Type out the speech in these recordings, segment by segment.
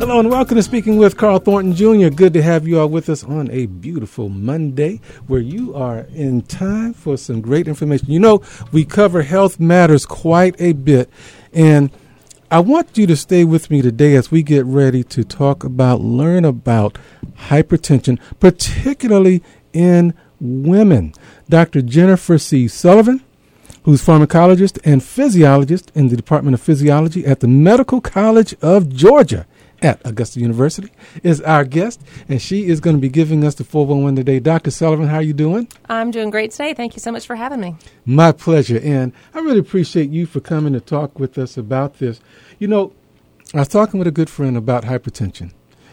Hello and welcome to Speaking with Carl Thornton Jr. Good to have you all with us on a beautiful Monday where you are in time for some great information. You know, we cover health matters quite a bit, and I want you to stay with me today as we get ready to learn about hypertension, particularly in women. Dr. Jennifer C. Sullivan, who's pharmacologist and physiologist in the Department of Physiology at the Medical College of Georgia at Augusta University, is our guest, and she is going to be giving us the 411 today. Dr. Sullivan, how are you doing? I'm doing great today. Thank you so much for having me. My pleasure, and I really appreciate you for coming to talk with us about this. You know, I was talking with a good friend about hypertension,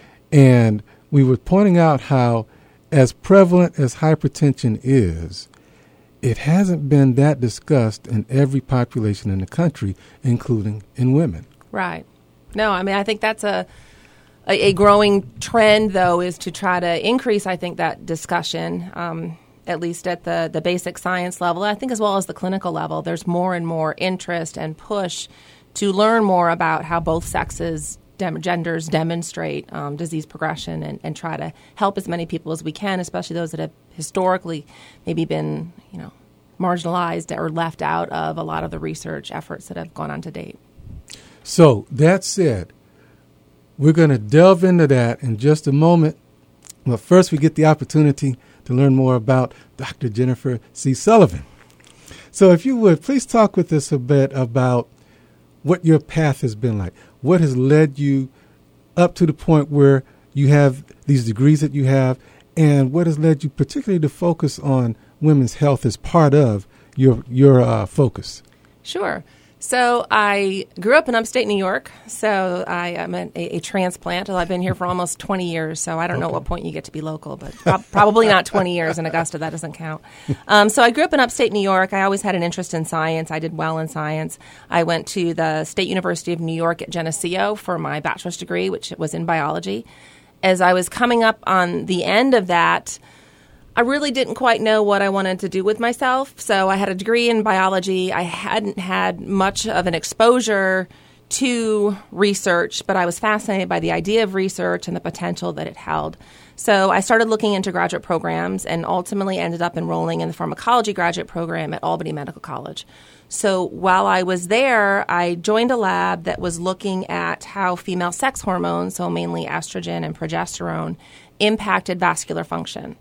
and we were pointing out how as prevalent as hypertension is, it hasn't been that discussed in every population in the country, including in women. Right. No, I mean, I think that's a growing trend, though, is to try to increase, I think, that discussion, at least at the basic science level. I think as well as the clinical level, there's more and more interest and push to learn more about how both sexes, genders demonstrate disease progression and try to help as many people as we can, especially those that have historically maybe been, marginalized or left out of a lot of the research efforts that have gone on to date. So that said, we're going to delve into that in just a moment. But first, we get the opportunity to learn more about Dr. Jennifer C. Sullivan. So if you would, please talk with us a bit about what your path has been like. What has led you up to the point where you have these degrees that you have, and what has led you particularly to focus on women's health as part of your focus? Sure. So I grew up in upstate New York, so I am a transplant. I've been here for almost 20 years, so I don't know at what point you get to be local, but probably not 20 years in Augusta. That doesn't count. So I grew up in upstate New York. I always had an interest in science. I did well in science. I went to the State University of New York at Geneseo for my bachelor's degree, which was in biology. As I was coming up on the end of that, I really didn't quite know what I wanted to do with myself. So I had a degree in biology. I hadn't had much of an exposure to research, but I was fascinated by the idea of research and the potential that it held. So I started looking into graduate programs and ultimately ended up enrolling in the pharmacology graduate program at Albany Medical College. So while I was there, I joined a lab that was looking at how female sex hormones, so mainly estrogen and progesterone, impacted vascular function.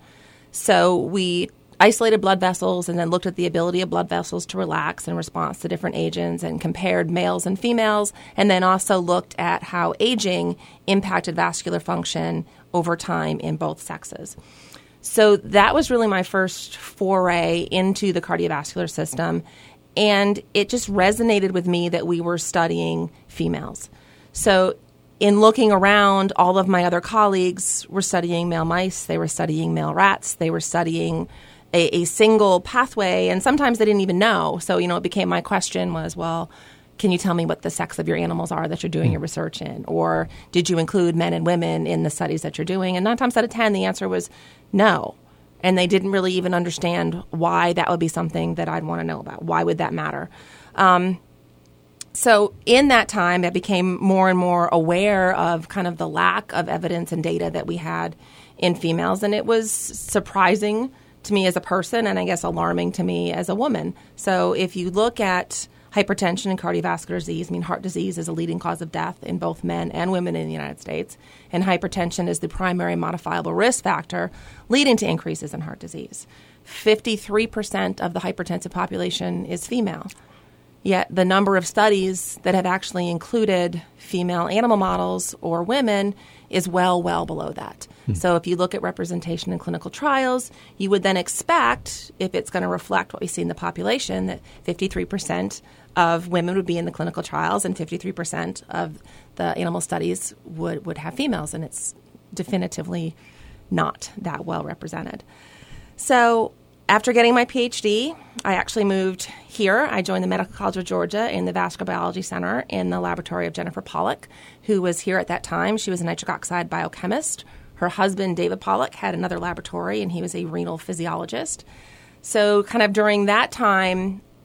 So we isolated blood vessels and then looked at the ability of blood vessels to relax in response to different agents and compared males and females, and then also looked at how aging impacted vascular function over time in both sexes. So that was really my first foray into the cardiovascular system, and it just resonated with me that we were studying females. So in looking around, all of my other colleagues were studying male mice, they were studying male rats, they were studying a single pathway, and sometimes they didn't even know. So, it became my question was, well, can you tell me what the sex of your animals are that you're doing your research in? Or did you include men and women in the studies that you're doing? And 9 times out of 10, the answer was no. And they didn't really even understand why that would be something that I'd want to know about. Why would that matter? So in that time, I became more and more aware of kind of the lack of evidence and data that we had in females. And it was surprising to me as a person and I guess alarming to me as a woman. So if you look at hypertension and cardiovascular disease, heart disease is a leading cause of death in both men and women in the United States. And hypertension is the primary modifiable risk factor leading to increases in heart disease. 53% of the hypertensive population is female. Yet the number of studies that have actually included female animal models or women is well below that. So if you look at representation in clinical trials, you would then expect, if it's going to reflect what we see in the population, that 53% of women would be in the clinical trials and 53% of the animal studies would have females, and it's definitively not that well represented. So after getting my PhD, I actually moved here. I joined the Medical College of Georgia in the Vascular Biology Center in the laboratory of Jennifer Pollack, who was here at that time. She was a nitric oxide biochemist. Her husband, David Pollack, had another laboratory, and he was a renal physiologist. So kind of during that time,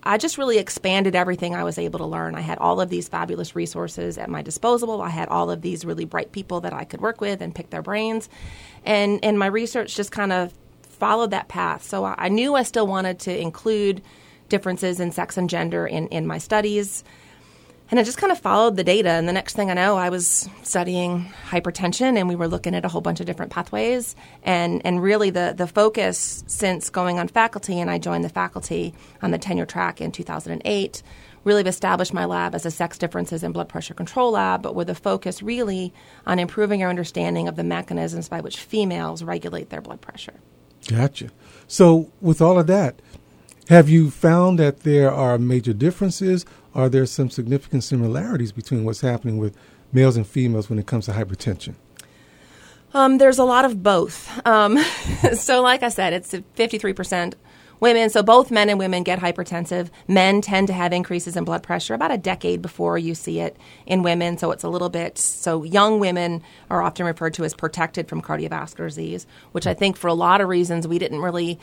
I just really expanded everything I was able to learn. I had all of these fabulous resources at my disposal. I had all of these really bright people that I could work with and pick their brains. And my research just kind of followed that path. So I knew I still wanted to include differences in sex and gender in my studies. And I just kind of followed the data. And the next thing I know, I was studying hypertension, and we were looking at a whole bunch of different pathways. And really the focus since going on faculty, and I joined the faculty on the tenure track in 2008, really have established my lab as a sex differences and blood pressure control lab, but with a focus really on improving our understanding of the mechanisms by which females regulate their blood pressure. Gotcha. So with all of that, have you found that there are major differences? Are there some significant similarities between what's happening with males and females when it comes to hypertension? There's a lot of both. So like I said, it's 53% women. So both men and women get hypertensive. Men tend to have increases in blood pressure about a decade before you see it in women. So it's a little bit, so young women are often referred to as protected from cardiovascular disease, which I think for a lot of reasons we didn't really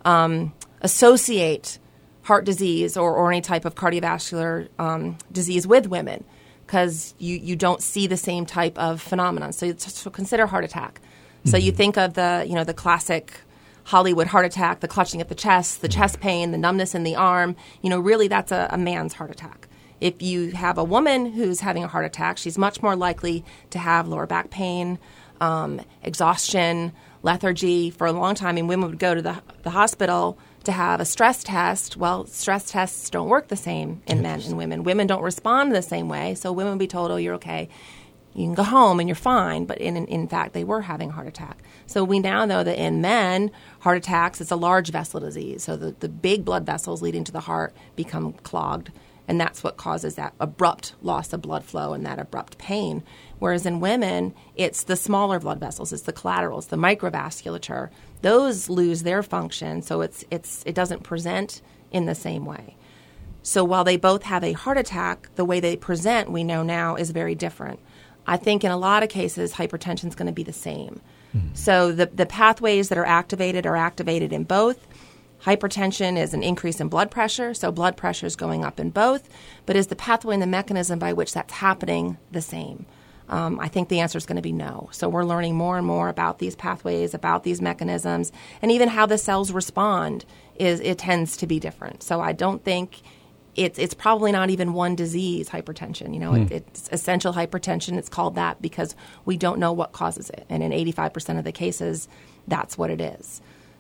associate heart disease or any type of cardiovascular disease with women, because you don't see the same type of phenomenon. So consider heart attack. So you think of the classic Hollywood heart attack, the clutching at the chest pain, the numbness in the arm. Really that's a man's heart attack. If you have a woman who's having a heart attack, she's much more likely to have lower back pain, exhaustion, lethargy. For a long time, women would go to the hospital to have a stress test. Well, stress tests don't work the same in men and women. Women don't respond the same way, so women would be told, oh, you're okay. You can go home and you're fine, but in fact, they were having a heart attack. So we now know that in men, heart attacks, it's a large vessel disease. So the big blood vessels leading to the heart become clogged, and that's what causes that abrupt loss of blood flow and that abrupt pain. Whereas in women, it's the smaller blood vessels, it's the collaterals, the microvasculature. Those lose their function, so it doesn't present in the same way. So while they both have a heart attack, the way they present, we know now, is very different. I think in a lot of cases, hypertension is going to be the same. So the pathways that are activated in both. Hypertension is an increase in blood pressure, so blood pressure is going up in both. But is the pathway and the mechanism by which that's happening the same? I think the answer is going to be no. So we're learning more and more about these pathways, about these mechanisms, and even how the cells respond. It tends to be different. So I don't think it's probably not even one disease, hypertension. It's essential hypertension. It's called that because we don't know what causes it. And in 85% of the cases, that's what it is.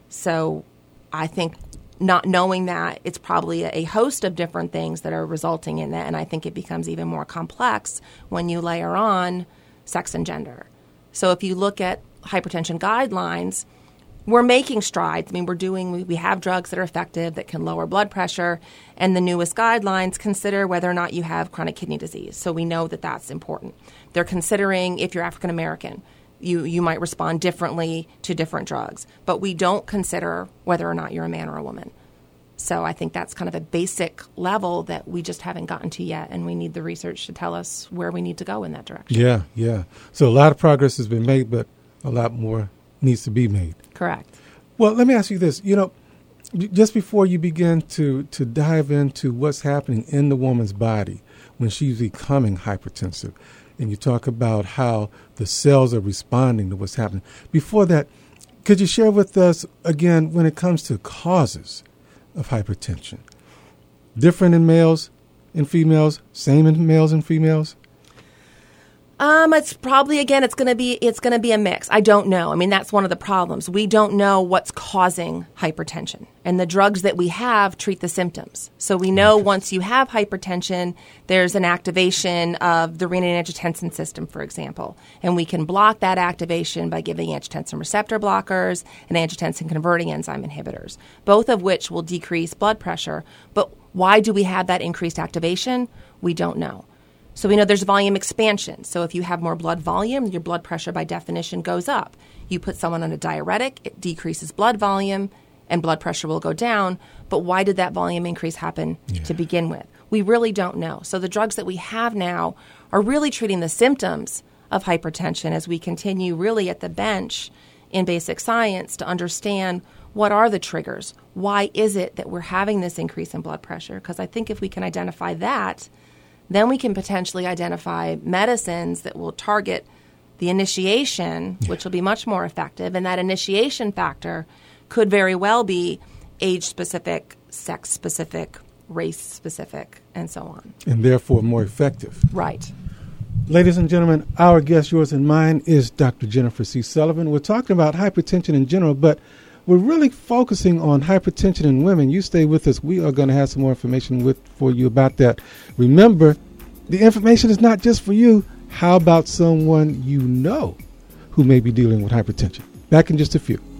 So I think not knowing that, it's probably a host of different things that are resulting in that. And I think it becomes even more complex when you layer on sex and gender. So if you look at hypertension guidelines, we're making strides. We have drugs that are effective that can lower blood pressure, and the newest guidelines consider whether or not you have chronic kidney disease. So we know that that's important. They're considering if you're African American, you might respond differently to different drugs, but we don't consider whether or not you're a man or a woman. So I think that's kind of a basic level that we just haven't gotten to yet, and we need the research to tell us where we need to go in that direction. Yeah. So a lot of progress has been made, but a lot more needs to be made. Correct. Well, let me ask you this. Just before you begin to dive into what's happening in the woman's body when she's becoming hypertensive, and you talk about how the cells are responding to what's happening, before that, could you share with us, again, when it comes to causes of hypertension? Different in males and females, same in males and females? It's probably, again, it's going to be a mix. I don't know. That's one of the problems. We don't know what's causing hypertension. And the drugs that we have treat the symptoms. So we know once you have hypertension, there's an activation of the renin-angiotensin system, for example. And we can block that activation by giving angiotensin receptor blockers and angiotensin converting enzyme inhibitors, both of which will decrease blood pressure. But why do we have that increased activation? We don't know. So we know there's volume expansion. So if you have more blood volume, your blood pressure by definition goes up. You put someone on a diuretic, it decreases blood volume, and blood pressure will go down. But why did that volume increase happen to begin with? We really don't know. So the drugs that we have now are really treating the symptoms of hypertension as we continue really at the bench in basic science to understand what are the triggers? Why is it that we're having this increase in blood pressure? Because I think if we can identify that, then we can potentially identify medicines that will target the initiation, which will be much more effective. And that initiation factor could very well be age-specific, sex-specific, race-specific, and so on. And therefore more effective. Right. Ladies and gentlemen, our guest, yours and mine, is Dr. Jennifer C. Sullivan. We're talking about hypertension in general, but we're really focusing on hypertension in women. You stay with us. We are going to have some more information for you about that. Remember, the information is not just for you. How about someone you know who may be dealing with hypertension? Back in just a few.